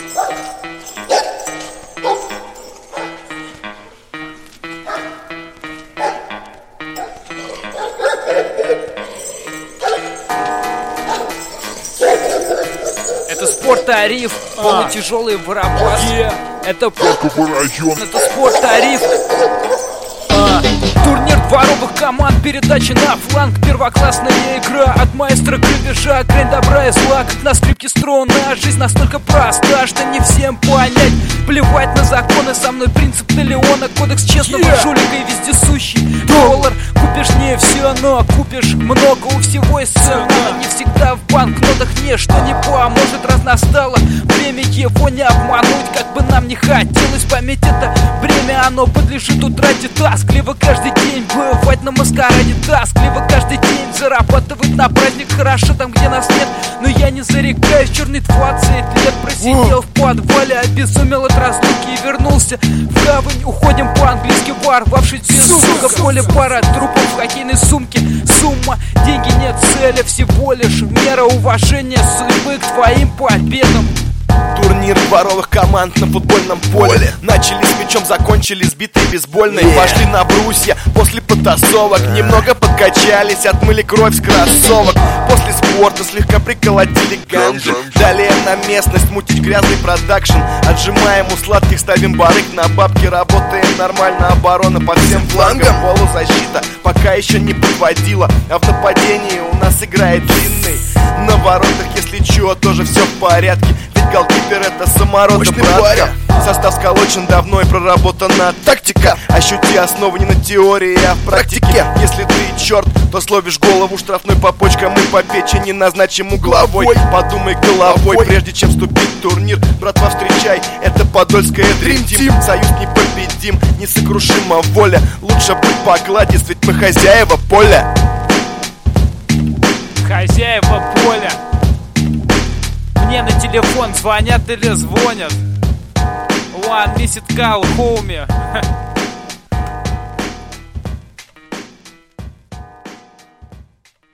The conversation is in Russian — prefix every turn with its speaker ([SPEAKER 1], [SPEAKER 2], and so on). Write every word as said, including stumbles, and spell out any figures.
[SPEAKER 1] Это спорт-тариф, а. полутяжелый воробас. Yeah. Это
[SPEAKER 2] район.
[SPEAKER 1] Это спорт-тариф. А. Турнир дворовых команд, передача на фланг. Первоклассная игра от маэстро Грабежа. Грань добра и зла, как на скрипке струна. Жизнь настолько проста, что не всем понять. Плевать на законы, со мной принцип Наполеона. Кодекс честного yeah. жулика и вездесущий доллар. Купишь не все, но купишь много. У всего есть цена, но не всегда в банкнотах ничто не поможет. Раз настало время его не обмануть. Как бы нам не хотелось, память это время, оно подлежит утрате. Тоскливо каждый день бывать на маскараде. Тоскливо каждый день зарабатывать на праздник. Хорошо там, где нас нет, но я не зарекаюсь. Черный двадцать лет просидел в подвале, обезумел от разлуки и вернулся в гавань. Уходим по-английски, ворвавшись без сука. Поле пара трупов в хоккейной сумке. Сумма, деньги нет цели, всего лишь мера уважения судьбы к твоим победам.
[SPEAKER 3] Турнир дворовых команд на футбольном поле. Начали с мячом, закончили с битой бейсбольной. yeah. Пошли на брусья после потасовок. Немного подкачались, отмыли кровь с кроссовок. После спорта слегка приколотили ганджи. Далее на местность мутить грязный продакшн. Отжимаем у сладких, ставим барык на бабки. Работаем нормально, оборона по всем флангам. Полузащита пока еще не подводила, а в нападении у нас играет длинный. На воротах, если чё, тоже все в порядке. Ведь голкипер это саморода, братка. Состав сколочен давно и проработана тактика. Ощути основу не на теории, а в практике. Если ты черт, то словишь голову штрафной по почкам и по печени назначим угловой. Подумай головой, прежде чем вступить в турнир. Братва, встречай, это подольская Dream Team. Союз непобедим, несокрушима воля. Лучше будь покладист, ведь мы хозяева поля.
[SPEAKER 1] Хозяева поля. Мне на телефон звонят или звонят. One missed call, homie.